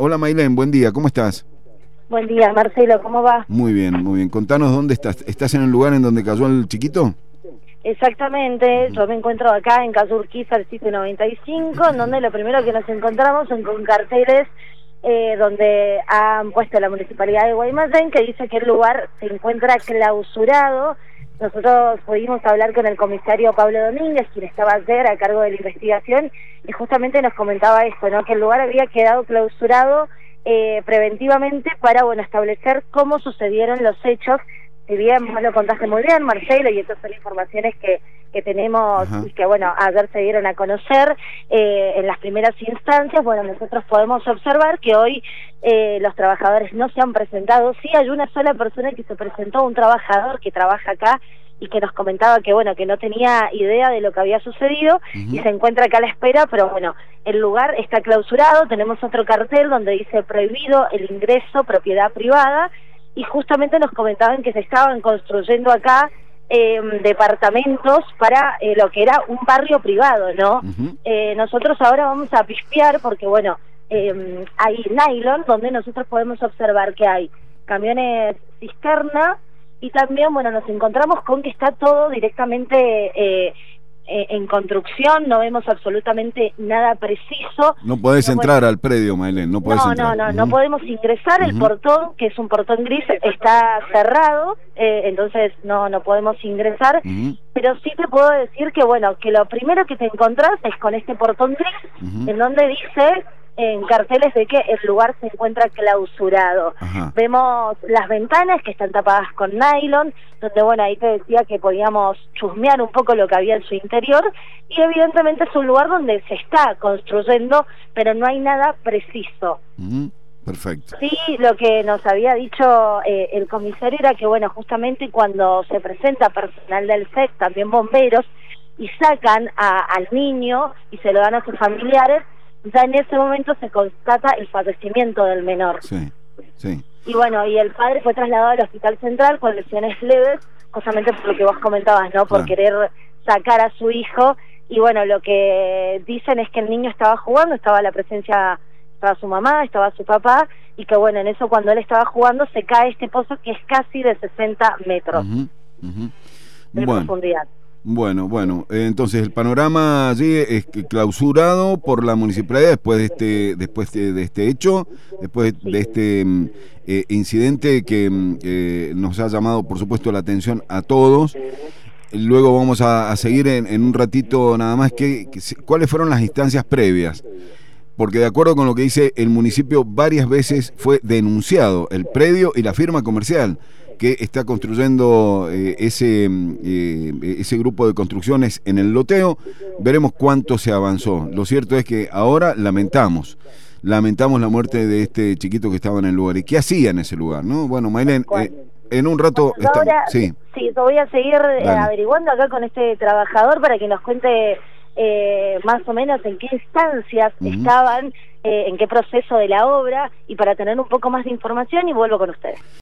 Hola Maylén, buen día, ¿cómo estás? Buen día, Marcelo, ¿cómo va? Muy bien, muy bien. Contanos dónde estás. ¿Estás en el lugar en donde cayó el chiquito? Exactamente, yo me encuentro acá en Calle Urquiza, el sitio 95, en donde lo primero que nos encontramos son con carteles donde han puesto la Municipalidad de Guaymallén, que dice que el lugar se encuentra clausurado. Nosotros pudimos hablar con el comisario Pablo Domínguez, quien estaba ayer a cargo de la investigación, y justamente nos comentaba esto, ¿no? Que el lugar había quedado clausurado preventivamente para, bueno, establecer cómo sucedieron los hechos. Si bien vos lo contaste muy bien, Marcelo, y estas son informaciones que tenemos y que, bueno, ayer se dieron a conocer en las primeras instancias. Bueno, nosotros podemos observar que hoy los trabajadores no se han presentado. Sí hay una sola persona que se presentó, un trabajador que trabaja acá y que nos comentaba que, bueno, que no tenía idea de lo que había sucedido y se encuentra acá a la espera, pero bueno, el lugar está clausurado. Tenemos otro cartel donde dice prohibido el ingreso, propiedad privada, y justamente nos comentaban que se estaban construyendo acá departamentos para lo que era un barrio privado, ¿no? Nosotros ahora vamos a pispear porque, bueno, hay nylon, donde nosotros podemos observar que hay camiones cisterna, y también, bueno, nos encontramos con que está todo directamente en construcción. No vemos absolutamente nada preciso. No podés entrar al predio, Maylén, no podés entrar. No podemos ingresar. El portón, que es un portón gris, está cerrado, entonces no podemos ingresar. Pero sí te puedo decir que, bueno, que lo primero que te encontrás es con este portón gris, en donde dice en carteles de que el lugar se encuentra clausurado. Vemos las ventanas que están tapadas con nylon, donde, bueno, ahí te decía que podíamos chusmear un poco lo que había en su interior, y evidentemente es un lugar donde se está construyendo, pero no hay nada preciso. Perfecto. Sí, lo que nos había dicho el comisario era que, bueno, justamente cuando se presenta personal del SEC, también bomberos, y sacan al niño y se lo dan a sus familiares, ya en ese momento se constata el fallecimiento del menor. Sí, sí. Y bueno, y el padre fue trasladado al hospital central con lesiones leves, justamente por lo que vos comentabas, ¿no? Por querer sacar a su hijo. Y bueno, lo que dicen es que el niño estaba jugando, estaba la presencia, estaba su mamá, estaba su papá, y que, bueno, en eso, cuando él estaba jugando, se cae este pozo que es casi de 60 metros de profundidad. Bueno, entonces el panorama allí es clausurado por la municipalidad después de este hecho, después de este incidente que nos ha llamado, por supuesto, la atención a todos. Luego vamos a seguir en un ratito nada más cuáles fueron las instancias previas, porque de acuerdo con lo que dice el municipio, varias veces fue denunciado el predio y la firma comercial que está construyendo ese grupo de construcciones en el loteo. Veremos cuánto se avanzó. Lo cierto es que ahora lamentamos la muerte de este chiquito que estaba en el lugar. ¿Y qué hacía en ese lugar, no? Bueno, Maylén, en un rato... Sí, yo voy a seguir averiguando acá con este trabajador para que nos cuente más o menos en qué instancias estaban, en qué proceso de la obra, y para tener un poco más de información, y vuelvo con ustedes.